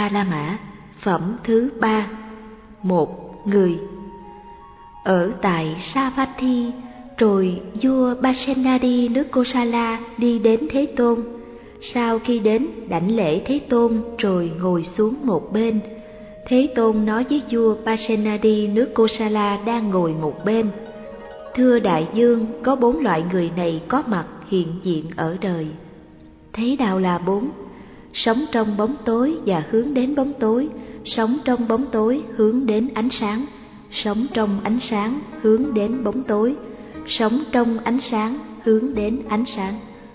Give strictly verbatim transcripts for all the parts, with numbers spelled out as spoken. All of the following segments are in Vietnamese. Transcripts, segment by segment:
La Mã, phẩm thứ ba. Một người. Ở tại Savatthi, rồi vua Pasenadi nước Kosala đi đến Thế Tôn. Sau khi đến, đảnh lễ Thế Tôn rồi ngồi xuống một bên. Thế Tôn nói với vua Pasenadi nước Kosala đang ngồi một bên: Thưa đại vương, có bốn loại người này có mặt hiện diện ở đời. Thế nào là bốn? Sống trong bóng tối và hướng đến bóng tối, sống trong bóng tối hướng đến ánh sáng, sống trong ánh sáng hướng đến bóng tối, sống trong ánh sáng hướng đến ánh sáng.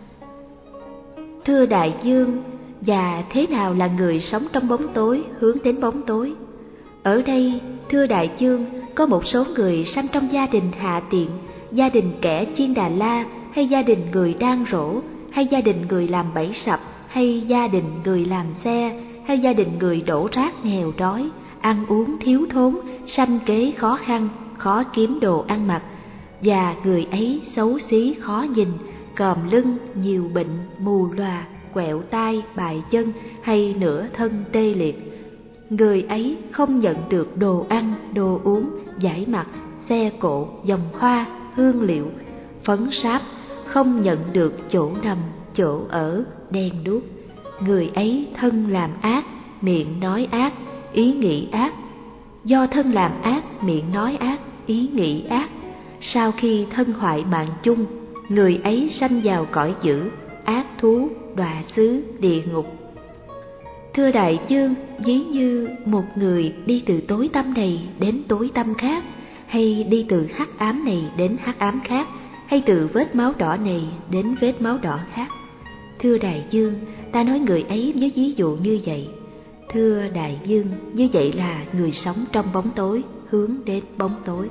Thưa đại vương, và thế nào là người sống trong bóng tối hướng đến bóng tối? Ở đây, thưa đại vương, có một số người sanh trong gia đình hạ tiện, gia đình kẻ chiên Đà La, hay gia đình người đang rỗ, hay gia đình người làm bẫy sập, hay gia đình người làm xe, hay gia đình người đổ rác nghèo đói, ăn uống thiếu thốn, sanh kế khó khăn, khó kiếm đồ ăn mặc, và người ấy xấu xí khó nhìn, còm lưng, nhiều bệnh, mù lòa, quẹo tai, bại chân, hay nửa thân tê liệt. Người ấy không nhận được đồ ăn, đồ uống, giải mặt, xe cộ, vòng hoa, hương liệu, phấn sáp, không nhận được chỗ nằm, chỗ ở, đèn đuốc. Người ấy thân làm ác, miệng nói ác, ý nghĩ ác. Do thân làm ác, miệng nói ác, ý nghĩ ác, sau khi thân hoại mạng chung, người ấy sanh vào cõi dữ, ác thú, đọa xứ, địa ngục. Thưa đại vương, ví như một người đi từ tối tăm này đến tối tăm khác, hay đi từ hắc ám này đến hắc ám khác, hay từ vết máu đỏ này đến vết máu đỏ khác. Thưa đại vương, ta nói người ấy với ví dụ như vậy. Thưa đại vương, như vậy là người sống trong bóng tối hướng đến bóng tối.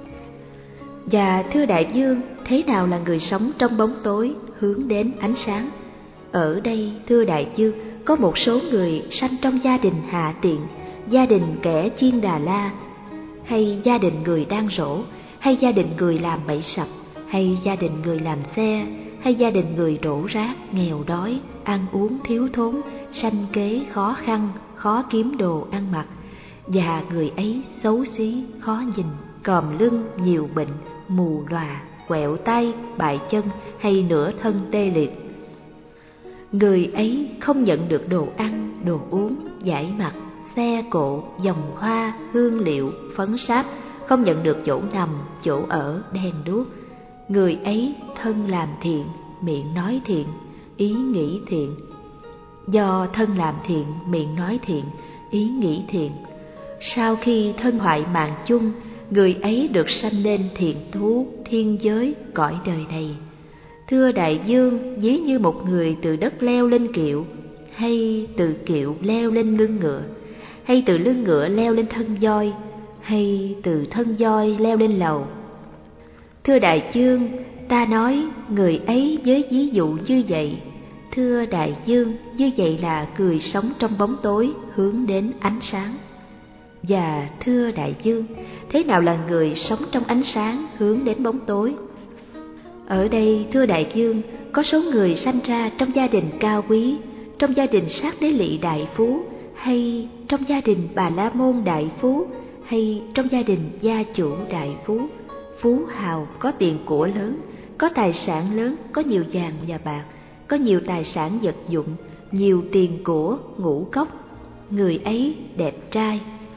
Và thưa đại vương, thế nào là người sống trong bóng tối hướng đến ánh sáng? Ở đây, thưa đại vương, có một số người sanh trong gia đình hạ tiện, gia đình kẻ chiên Đà La, hay gia đình người đang rỗ, hay gia đình người làm bẫy sập, hay gia đình người làm xe, hay gia đình người đổ rác, nghèo đói, ăn uống thiếu thốn, sanh kế khó khăn, khó kiếm đồ ăn mặc, và người ấy xấu xí, khó nhìn, còm lưng, nhiều bệnh, mù lòa, quẹo tay, bại chân, hay nửa thân tê liệt. Người ấy không nhận được đồ ăn, đồ uống, giải mặt, xe cộ, vòng hoa, hương liệu, phấn sáp, không nhận được chỗ nằm, chỗ ở, đèn đuốc. Người ấy thân làm thiện, miệng nói thiện, ý nghĩ thiện. Do thân làm thiện, miệng nói thiện, ý nghĩ thiện, sau khi thân hoại mạng chung, người ấy được sanh lên thiện thú, thiên giới, cõi đời này. Thưa đại vương, ví như một người từ đất leo lên kiệu, hay từ kiệu leo lên lưng ngựa, hay từ lưng ngựa leo lên thân voi, hay từ thân voi leo lên lầu. Thưa đại vương, ta nói người ấy với ví dụ như vậy. Thưa đại vương, như vậy là người sống trong bóng tối hướng đến ánh sáng. Và thưa đại vương, thế nào là người sống trong ánh sáng hướng đến bóng tối? Ở đây, thưa đại vương, có số người sanh ra trong gia đình cao quý, trong gia đình sát đế lỵ đại phú, hay trong gia đình Bà La Môn đại phú, hay trong gia đình gia chủ đại phú, phú hào, có tiền của lớn, có tài sản lớn, có nhiều vàng và bạc, có nhiều tài sản vật dụng, nhiều tiền của, ngũ cốc. Người ấy đẹp trai,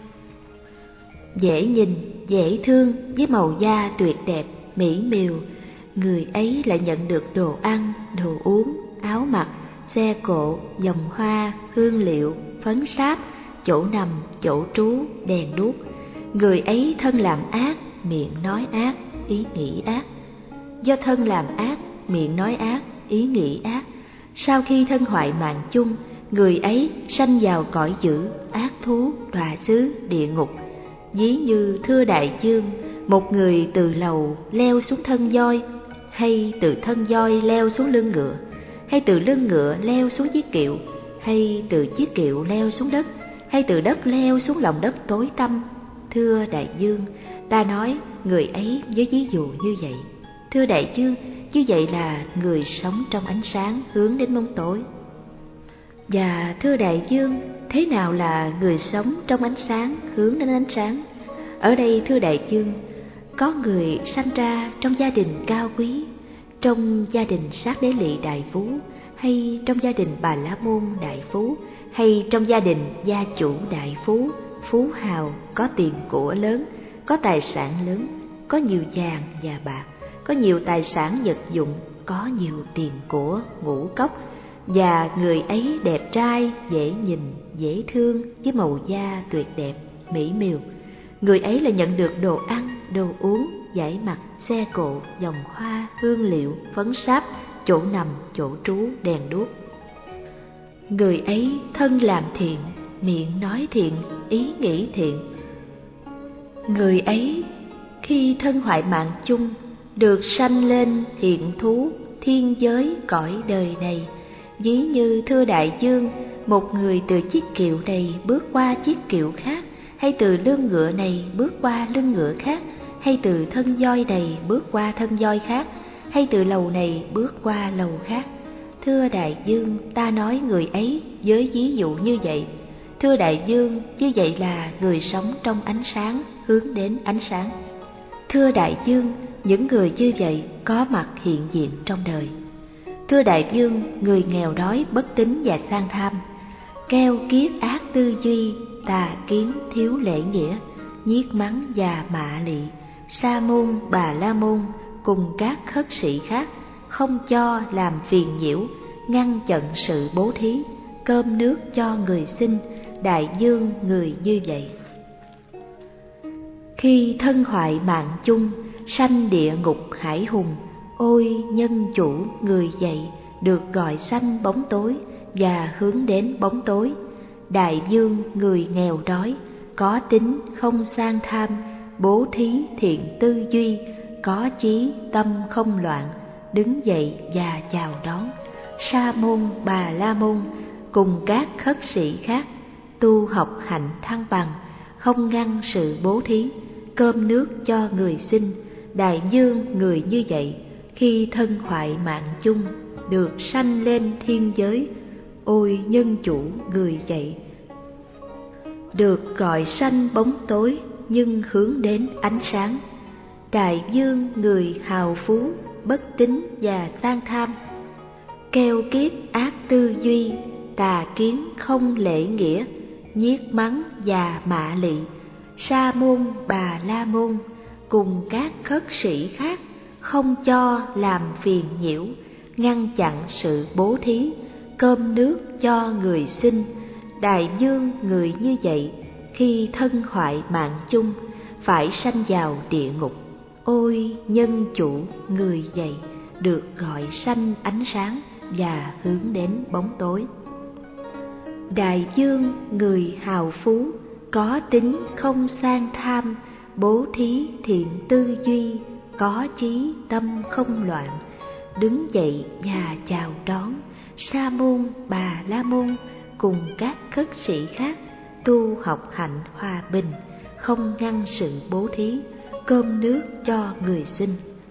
dễ nhìn, dễ thương, với màu da tuyệt đẹp, mỹ miều. Người ấy lại nhận được đồ ăn, đồ uống, áo mặc, xe cộ, vòng hoa, hương liệu, phấn sáp, chỗ nằm, chỗ trú, đèn đuốc. Người ấy thân làm ác, miệng nói ác, ý nghĩ ác. Do thân làm ác, miệng nói ác, ý nghĩ ác, sau khi thân hoại mạng chung, người ấy sanh vào cõi dữ, ác thú, đọa xứ, địa ngục. Ví như thưa đại vương, một người từ lầu leo xuống thân voi, hay từ thân voi leo xuống lưng ngựa, hay từ lưng ngựa leo xuống chiếc kiệu, hay từ chiếc kiệu leo xuống đất, hay từ đất leo xuống lòng đất tối tăm. Thưa đại vương, ta nói người ấy với ví dụ như vậy. Thưa đại vương, như vậy là người sống trong ánh sáng hướng đến bóng tối. Và thưa đại vương, thế nào là người sống trong ánh sáng hướng đến ánh sáng? Ở đây thưa đại dương, có người sanh ra trong gia đình cao quý, trong gia đình Sát Đế Lỵ đại phú, hay trong gia đình Bà La Môn đại phú, hay trong gia đình gia chủ đại phú, phú hào, có tiền của lớn, có tài sản lớn, có nhiều vàng và bạc, có nhiều tài sản vật dụng, có nhiều tiền của ngũ cốc, và người ấy đẹp trai, dễ nhìn, dễ thương, với màu da tuyệt đẹp, mỹ miều. Người ấy là nhận được đồ ăn, đồ uống, giải mặt, xe cộ, vòng hoa, hương liệu, phấn sáp, chỗ nằm, chỗ trú, đèn đuốc. Người ấy thân làm thiện, miệng nói thiện, ý nghĩ thiện. Người ấy khi thân hoại mạng chung, được sanh lên thiện thú, thiên giới cõi đời này. Ví như thưa đại dương, một người từ chiếc kiệu này bước qua chiếc kiệu khác, hay từ lưng ngựa này bước qua lưng ngựa khác, hay từ thân voi này bước qua thân voi khác, hay từ lầu này bước qua lầu khác. Thưa đại dương, ta nói người ấy với ví dụ như vậy. Thưa đại dương, như vậy là người sống trong ánh sáng hướng đến ánh sáng. Thưa đại dương, những người như vậy có mặt hiện diện trong đời. Thưa đại dương, người nghèo đói, bất tín và sang tham, keo kiết ác tư duy, tà kiến, thiếu lễ nghĩa, nhiếc mắng và mạ lị, sa môn, bà la môn cùng các khất sĩ khác, không cho làm phiền nhiễu, ngăn chặn sự bố thí, cơm nước cho người xin. Đại dương, người như vậy khi thân hoại mạng chung, sanh địa ngục hải hùng, ôi nhân chủ người vậy, được gọi sanh bóng tối và hướng đến bóng tối. Đại dương, người nghèo đói, có tính không sang tham, bố thí thiện tư duy, có chí tâm không loạn, đứng dậy và chào đón. Sa môn, bà la môn cùng các khất sĩ khác, tu học hạnh thăng bằng, không ngăn sự bố thí, cơm nước cho người xin. Đại dương, người như vậy khi thân hoại mạng chung, được sanh lên thiên giới, ôi nhân chủ người vậy, được gọi sanh bóng tối nhưng hướng đến ánh sáng. Đại dương, người hào phú, bất tín và sang tham, keo kiết ác tư duy, tà kiến không lễ nghĩa, nhiếc mắng và mạ lị, sa môn, bà la môn cùng các khất sĩ khác, không cho làm phiền nhiễu, ngăn chặn sự bố thí, cơm nước cho người xin. Đại dương, người như vậy khi thân hoại mạng chung, phải sanh vào địa ngục, ôi nhân chủ người vậy, được gọi sanh ánh sáng và hướng đến bóng tối. Đại dương, người hào phú, có tính không sang tham, bố thí thiện tư duy, có chí tâm không loạn, đứng dậy và chào đón. Sa môn, bà la môn cùng các khất sĩ khác, tu học hạnh hòa bình, không ngăn sự bố thí, cơm nước cho người xin.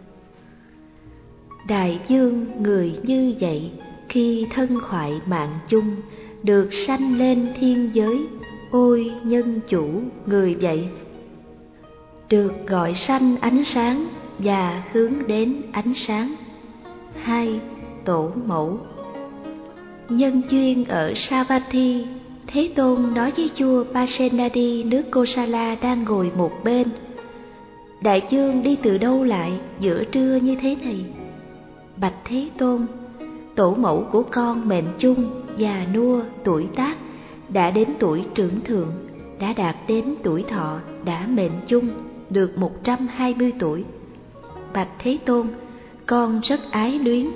Đại dương, người như vậy khi thân hoại mạng chung, được sanh lên thiên giới, ôi nhân chủ người vậy, được gọi sanh ánh sáng và hướng đến ánh sáng. Hai, tổ mẫu. Nhân duyên ở Savatthi, Thế Tôn nói với vua Pasenadi nước Kosala đang ngồi một bên: Đại dương đi từ đâu lại giữa trưa như thế này? Bạch Thế Tôn, tổ mẫu của con mệnh chung, già nua, tuổi tác, đã đến tuổi trưởng thượng, đã đạt đến tuổi thọ, đã mệnh chung, được một trăm hai mươi tuổi. Bạch Thế Tôn, con rất ái luyến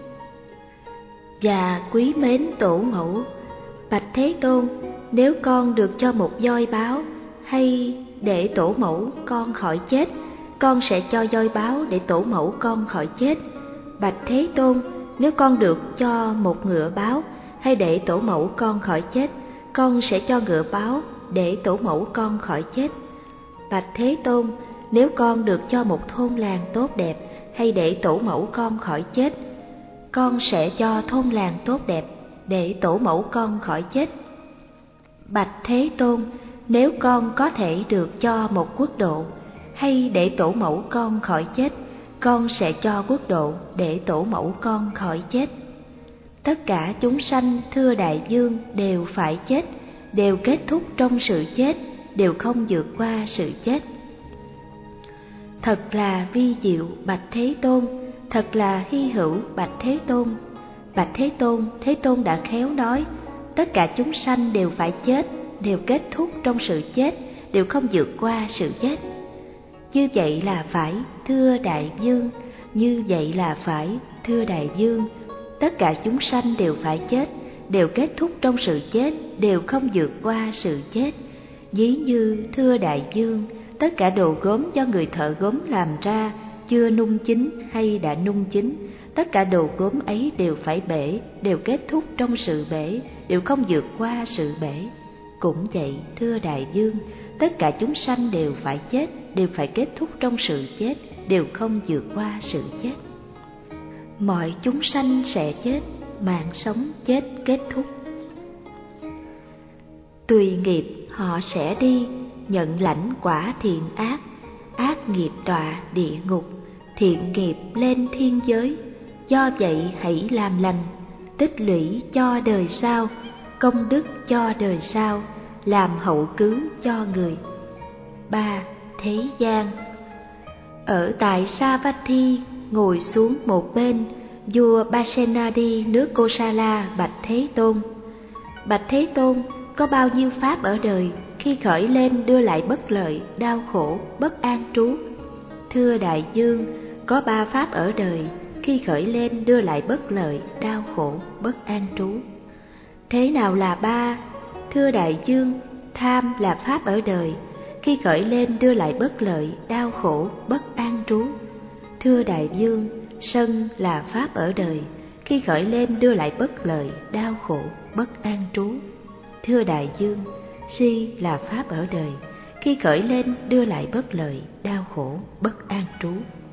và quý mến tổ mẫu. Bạch Thế Tôn, nếu con được cho một voi báo, hay để tổ mẫu con khỏi chết, con sẽ cho voi báo để tổ mẫu con khỏi chết. Bạch Thế Tôn, nếu con được cho một ngựa báo, hay để tổ mẫu con khỏi chết, con sẽ cho ngựa báo để tổ mẫu con khỏi chết. Bạch Thế Tôn, nếu con được cho một thôn làng tốt đẹp, hay để tổ mẫu con khỏi chết, con sẽ cho thôn làng tốt đẹp để tổ mẫu con khỏi chết. Bạch Thế Tôn, nếu con có thể được cho một quốc độ, hay để tổ mẫu con khỏi chết, con sẽ cho quốc độ để tổ mẫu con khỏi chết. Tất cả chúng sanh, thưa đại vương, đều phải chết, đều kết thúc trong sự chết, đều không vượt qua sự chết. Thật là vi diệu Bạch Thế Tôn, thật là hy hữu Bạch Thế Tôn. Bạch Thế Tôn, Thế Tôn đã khéo nói, tất cả chúng sanh đều phải chết, đều kết thúc trong sự chết, đều không vượt qua sự chết. Như vậy là phải, thưa đại vương, như vậy là phải, thưa đại vương. Tất cả chúng sanh đều phải chết, đều kết thúc trong sự chết, đều không vượt qua sự chết. Ví như, thưa đại vương, tất cả đồ gốm do người thợ gốm làm ra, chưa nung chín hay đã nung chín, tất cả đồ gốm ấy đều phải bể, đều kết thúc trong sự bể, đều không vượt qua sự bể. Cũng vậy, thưa đại vương, tất cả chúng sanh đều phải chết, đều phải kết thúc trong sự chết, đều không vượt qua sự chết. Mọi chúng sanh sẽ chết, mạng sống chết kết thúc. Tùy nghiệp họ sẽ đi, nhận lãnh quả thiện ác, ác nghiệp đọa địa ngục, thiện nghiệp lên thiên giới. Do vậy hãy làm lành, tích lũy cho đời sau, công đức cho đời sau, làm hậu cứu cho người. Ba. Thế gian. Ở tại Savatthi, ngồi xuống một bên, vua Pasenadi nước Kosala bạch Thế Tôn: Bạch Thế Tôn, có bao nhiêu pháp ở đời, khi khởi lên đưa lại bất lợi, đau khổ, bất an trú? Thưa đại vương, có ba pháp ở đời, khi khởi lên đưa lại bất lợi, đau khổ, bất an trú. Thế nào là ba? Thưa đại vương, tham là pháp ở đời, khi khởi lên đưa lại bất lợi, đau khổ, bất an trú. Thưa đại vương, sân là pháp ở đời, khi khởi lên đưa lại bất lợi, đau khổ, bất an trú. Thưa đại vương, si là pháp ở đời, khi khởi lên đưa lại bất lợi, đau khổ, bất an trú.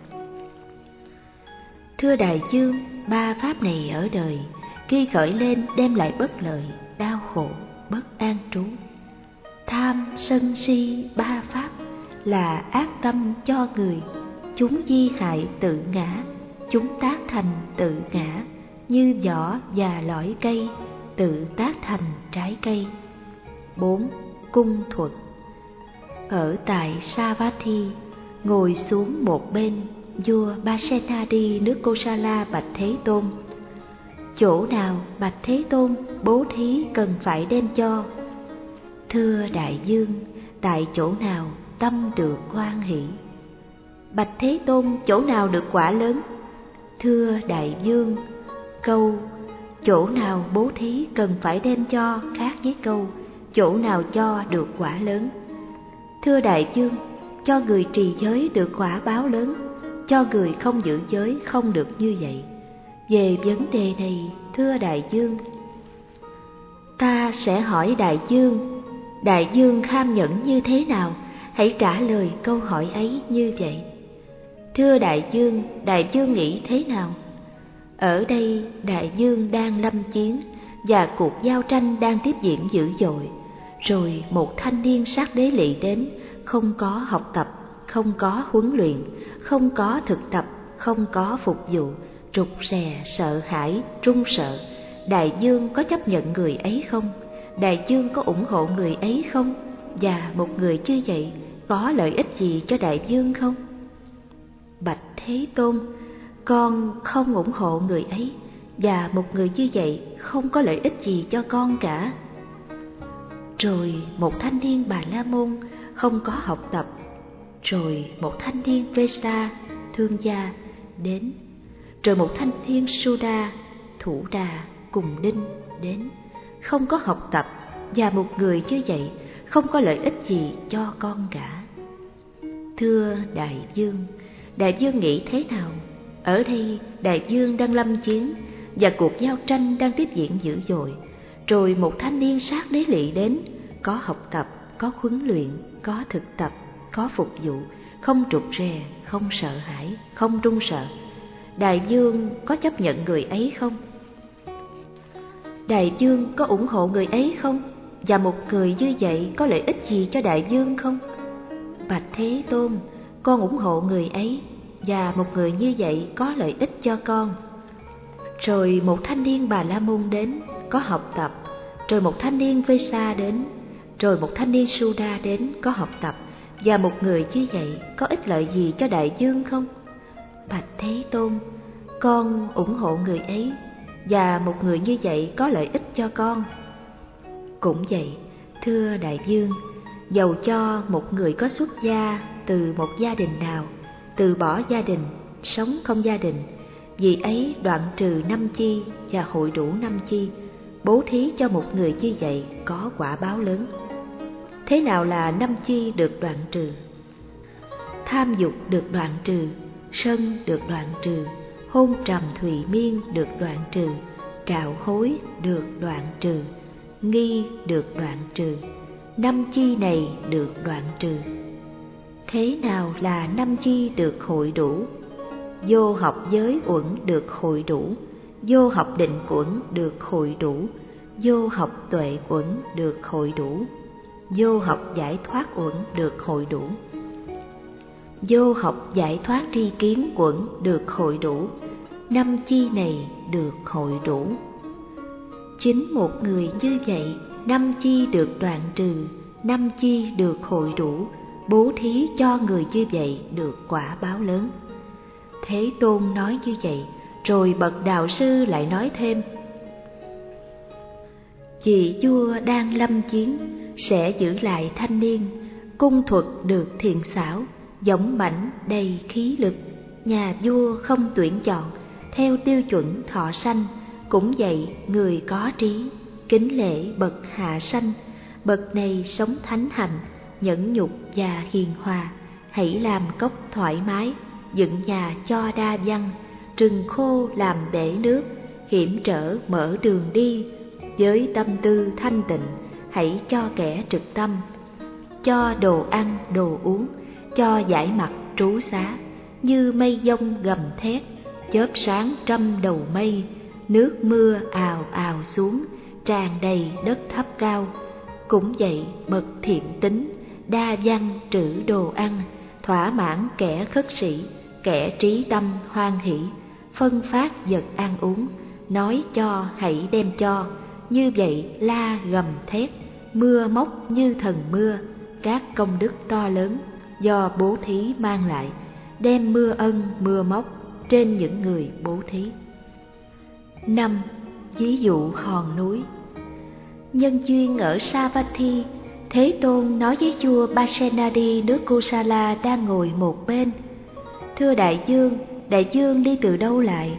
Thưa đại vương, ba pháp này ở đời, khi khởi lên đem lại bất lợi, đau khổ, bất an trú. Tham, sân, si, ba pháp là ác tâm cho người, chúng di hại tự ngã, chúng tác thành tự ngã, như vỏ và lõi cây, tự tác thành trái cây. Bốn. Cung thuật. Ở tại Savatthi, ngồi xuống một bên, vua Pasenadi nước Kosala bạch Thế Tôn: Chỗ nào bạch Thế Tôn bố thí cần phải đem cho? Thưa đại vương, tại chỗ nào tâm được hoan hỷ. Bạch Thế Tôn, chỗ nào được quả lớn? Thưa đại vương, câu chỗ nào bố thí cần phải đem cho khác với câu chỗ nào cho được quả lớn. Thưa đại vương, cho người trì giới được quả báo lớn, cho người không giữ giới không được như vậy. Về vấn đề này, thưa đại vương, ta sẽ hỏi đại vương, đại vương kham nhẫn như thế nào? Hãy trả lời câu hỏi ấy như vậy. Thưa đại vương, đại vương nghĩ thế nào? Ở đây đại vương đang lâm chiến, và cuộc giao tranh đang tiếp diễn dữ dội. Rồi một thanh niên sát đế lỵ đến, không có học tập, không có huấn luyện, không có thực tập, không có phục vụ, rụt rè, sợ hãi, run sợ. Đại vương có chấp nhận người ấy không? Đại vương có ủng hộ người ấy không? Và một người như vậy có lợi ích gì cho đại vương không? Bạch Thế Tôn, con không ủng hộ người ấy, và một người như vậy không có lợi ích gì cho con cả. Rồi một thanh niên Bà La Môn không có học tập, rồi một thanh niên Vesa thương gia đến, rồi một thanh niên Suda thủ đà cùng đinh đến, không có học tập, và một người như vậy không có lợi ích gì cho con cả. Thưa đại vương, đại vương nghĩ thế nào? Ở đây đại vương đang lâm chiến, và cuộc giao tranh đang tiếp diễn dữ dội. Rồi một thanh niên sát đế lỵ đến, có học tập, có huấn luyện, có thực tập, có phục vụ, không trụt rè, không sợ hãi, không run sợ. Đại vương có chấp nhận người ấy không? Đại vương có ủng hộ người ấy không? và một người như vậy có lợi ích gì cho đại dương không? Bạch Thế Tôn, con ủng hộ người ấy, và một người như vậy có lợi ích cho con. Rồi một thanh niên Bà La Môn đến, có học tập. Rồi một thanh niên Vesa đến. Rồi một thanh niên Suda đến, có học tập. Và một người như vậy có ích lợi gì cho đại dương không? Bạch Thế Tôn, con ủng hộ người ấy, và một người như vậy có lợi ích cho con. Cũng vậy, thưa đại dương, dầu cho một người có xuất gia từ một gia đình nào, từ bỏ gia đình, sống không gia đình, vì ấy đoạn trừ năm chi và hội đủ năm chi, bố thí cho một người như vậy có quả báo lớn. Thế nào là năm chi được đoạn trừ? Tham dục được đoạn trừ, sân được đoạn trừ, hôn trầm thùy miên được đoạn trừ, trạo hối được đoạn trừ, nghi được đoạn trừ. Năm chi này được đoạn trừ. Thế nào là năm chi được hội đủ? Vô học giới uẩn được hội đủ, vô học định uẩn được hội đủ, vô học tuệ uẩn được hội đủ, vô học giải thoát uẩn được hội đủ, vô học giải thoát tri kiến uẩn được hội đủ. Năm chi này được hội đủ. Chính một người như vậy, năm chi được đoạn trừ, năm chi được hội đủ, bố thí cho người như vậy được quả báo lớn. Thế Tôn nói như vậy, rồi bậc đạo sư lại nói thêm: Vị vua đang lâm chiến, sẽ giữ lại thanh niên, cung thuật được thiện xảo, dũng mãnh đầy khí lực. Nhà vua không tuyển chọn, theo tiêu chuẩn thọ sanh. Cũng vậy, người có trí, kính lễ bậc hạ sanh. Bậc này sống thánh hạnh, nhẫn nhục và hiền hòa. Hãy làm cốc thoải mái, dựng nhà cho đa văn, rừng khô làm bể nước, hiểm trở mở đường đi. Với tâm tư thanh tịnh, hãy cho kẻ trực tâm, cho đồ ăn đồ uống, cho giải mặt trú xá. Như mây giông gầm thét, chớp sáng trăm đầu mây, nước mưa ào ào xuống, tràn đầy đất thấp cao. Cũng vậy, bậc thiện tính, đa văn trữ đồ ăn, thỏa mãn kẻ khất sĩ, kẻ trí tâm hoan hỷ, phân phát vật ăn uống, nói cho hãy đem cho. Như vậy la gầm thét, mưa móc như thần mưa. Các công đức to lớn do bố thí mang lại, đem mưa ân mưa móc trên những người bố thí. Năm. Ví dụ hòn núi. Nhân duyên ở Savatthi, Thế Tôn nói với vua Pasenadi nước Kosala đang ngồi một bên: Thưa đại dương, đại dương đi từ đâu lại?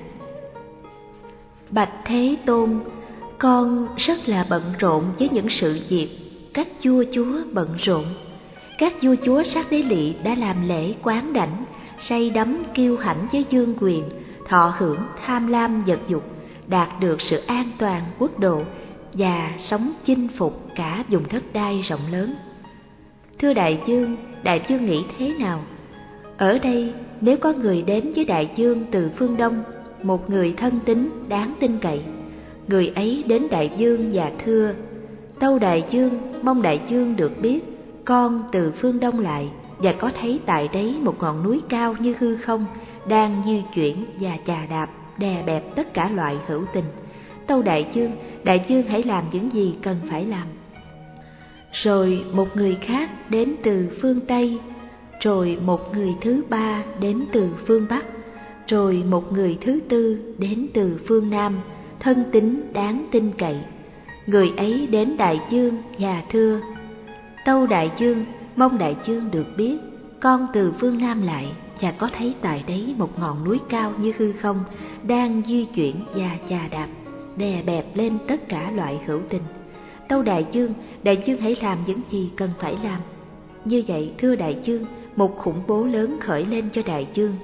Bạch Thế Tôn, con rất là bận rộn với những sự việc các vua chúa bận rộn. Các vua chúa sát đế lỵ đã làm lễ quán đảnh, say đắm kiêu hãnh với vương quyền, thọ hưởng tham lam vật dục, đạt được sự an toàn quốc độ và sống chinh phục cả vùng đất đai rộng lớn. Thưa đại dương, đại dương nghĩ thế nào? Ở đây, nếu có người đến với đại dương từ phương Đông, một người thân tín đáng tin cậy, người ấy đến đại dương và thưa: Tâu đại dương, mong đại dương được biết, con từ phương Đông lại và có thấy tại đấy một ngọn núi cao như hư không đang di chuyển và chà đạp đè bẹp tất cả loại hữu tình. Tâu đại dương, đại dương hãy làm những gì cần phải làm. Rồi một người khác đến từ phương Tây, rồi một người thứ ba đến từ phương Bắc, rồi một người thứ tư đến từ phương Nam, thân tín đáng tin cậy. Người ấy đến đại dương và thưa: Tâu đại dương, mong đại dương được biết, con từ phương Nam lại và có thấy tại đấy một ngọn núi cao như hư không đang di chuyển và chà đạp đè bẹp lên tất cả loại hữu tình. Tâu đại dương, đại dương hãy làm những gì cần phải làm. Như vậy, thưa đại dương, một khủng bố lớn khởi lên cho đại dương.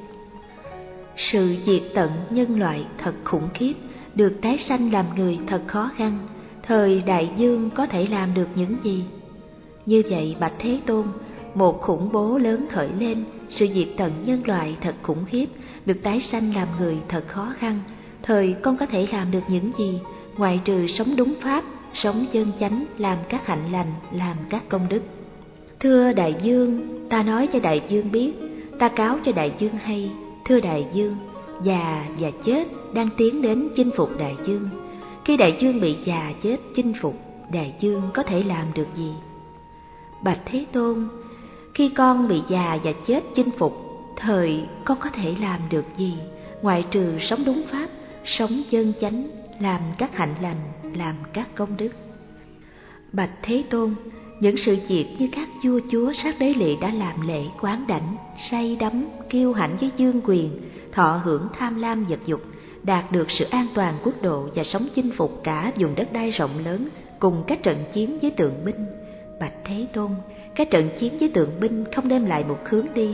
Sự diệt tận nhân loại thật khủng khiếp, được tái sanh làm người thật khó khăn. Thời đại dương có thể làm được những gì? Như vậy, bạch Thế Tôn, một khủng bố lớn khởi lên, sự diệt tận nhân loại thật khủng khiếp, được tái sanh làm người thật khó khăn. Thời con có thể làm được những gì, ngoài trừ sống đúng pháp sống chân chánh, làm các hạnh lành, làm các công đức. Thưa đại dương, ta nói cho đại dương biết, ta cáo cho đại dương hay. Thưa đại dương, già và chết đang tiến đến chinh phục đại dương. Khi đại dương bị già chết chinh phục, đại dương có thể làm được gì? Bạch Thế Tôn, khi con bị già và chết chinh phục, thời con có thể làm được gì, ngoại trừ sống đúng pháp, sống chân chánh, làm các hạnh lành, làm các công đức. Bạch Thế Tôn, những sự việc như các vua chúa sát đế lỵ đã làm lễ quán đảnh, say đắm, kiêu hãnh với vương quyền, thọ hưởng tham lam vật dục, đạt được sự an toàn quốc độ và sống chinh phục cả vùng đất đai rộng lớn cùng các trận chiến với tượng binh. Bạch Thế Tôn, các trận chiến với tượng binh không đem lại một hướng đi,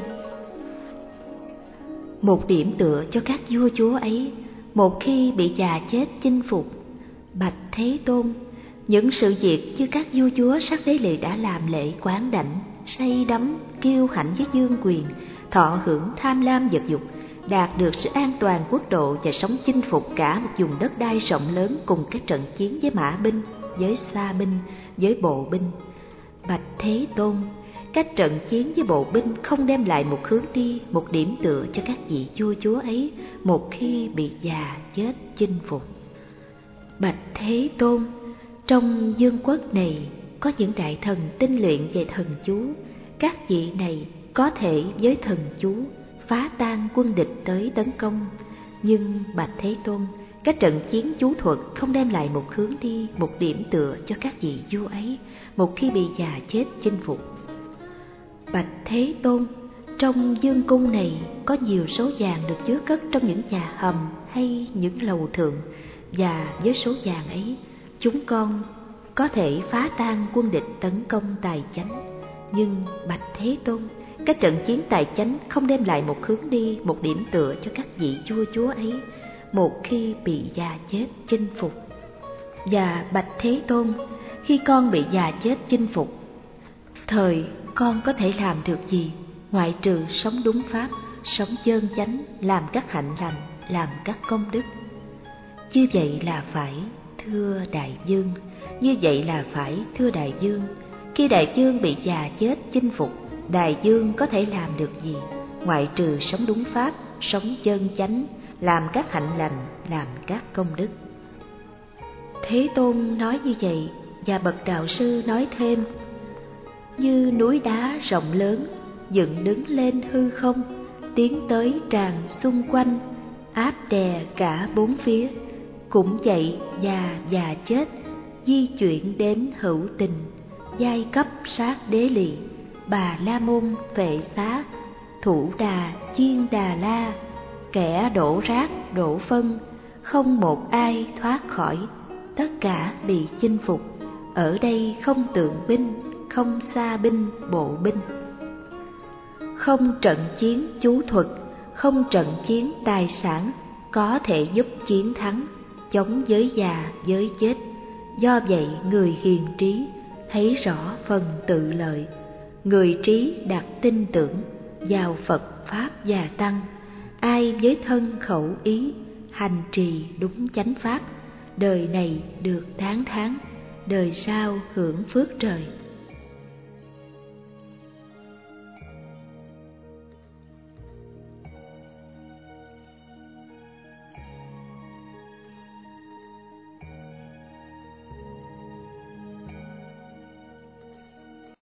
một điểm tựa cho các vua chúa ấy, một khi bị già chết chinh phục. Bạch Thế Tôn, những sự việc như các vua chúa sát đế lỵ đã làm lễ quán đảnh, say đắm, kiêu hãnh với vương quyền, thọ hưởng tham lam vật dục, đạt được sự an toàn quốc độ và sống chinh phục cả một vùng đất đai rộng lớn cùng các trận chiến với mã binh, với xa binh, với bộ binh. Bạch Thế Tôn, các trận chiến với bộ binh không đem lại một hướng đi, một điểm tựa cho các vị vua chúa ấy một khi bị già chết chinh phục. Bạch Thế Tôn, trong vương quốc này có những đại thần tinh luyện về thần chú, các vị này có thể với thần chú phá tan quân địch tới tấn công. Nhưng Bạch Thế Tôn, các trận chiến chú thuật không đem lại một hướng đi, một điểm tựa cho các vị vua ấy một khi bị già chết chinh phục. Bạch Thế Tôn, trong vương cung này có nhiều số vàng được chứa cất trong những nhà hầm hay những lầu thượng, và với số vàng ấy chúng con có thể phá tan quân địch tấn công tài chánh. Nhưng Bạch Thế Tôn, các trận chiến tài chánh không đem lại một hướng đi, một điểm tựa cho các vị vua chúa ấy một khi bị già chết chinh phục. Và Bạch Thế Tôn, khi con bị già chết chinh phục, thời con có thể làm được gì, ngoại trừ sống đúng pháp, sống chân chánh, làm các hạnh lành, làm các công đức. Như vậy là phải, thưa đại dương, như vậy là phải, thưa đại dương. Khi đại dương bị già chết chinh phục, đại dương có thể làm được gì, ngoại trừ sống đúng pháp, sống chân chánh, làm các hạnh lành, làm các công đức. Thế Tôn nói như vậy, và bậc đạo sư nói thêm: như núi đá rộng lớn dựng đứng lên hư không, tiến tới tràn xung quanh, áp đè cả bốn phía, cũng vậy già già chết, di chuyển đến hữu tình, giai cấp sát đế lỵ, Bà La Môn Phệ Xá, Thủ Đà Chiên Đà La, kẻ đổ rác đổ phân, không một ai thoát khỏi, tất cả bị chinh phục. Ở đây không tượng binh, không xa binh bộ binh, không trận chiến chú thuật, không trận chiến tài sản có thể giúp chiến thắng, chống giới già giới chết. Do vậy người hiền trí thấy rõ phần tự lợi, người trí đặt tin tưởng vào Phật Pháp và Tăng. Ai với thân khẩu ý hành trì đúng chánh pháp, đời này được tán thán, đời sau hưởng phước trời.